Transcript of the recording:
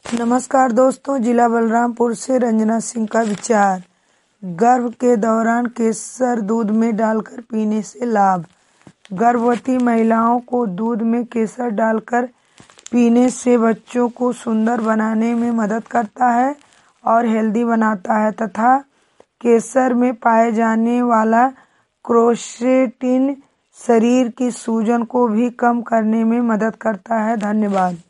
नमस्कार दोस्तों, जिला बलरामपुर से रंजना सिंह का विचार। गर्भ के दौरान केसर दूध में डालकर पीने से लाभ। गर्भवती महिलाओं को दूध में केसर डालकर पीने से बच्चों को सुंदर बनाने में मदद करता है और हेल्दी बनाता है तथा केसर में पाए जाने वाला क्रोसेटिन शरीर की सूजन को भी कम करने में मदद करता है। धन्यवाद।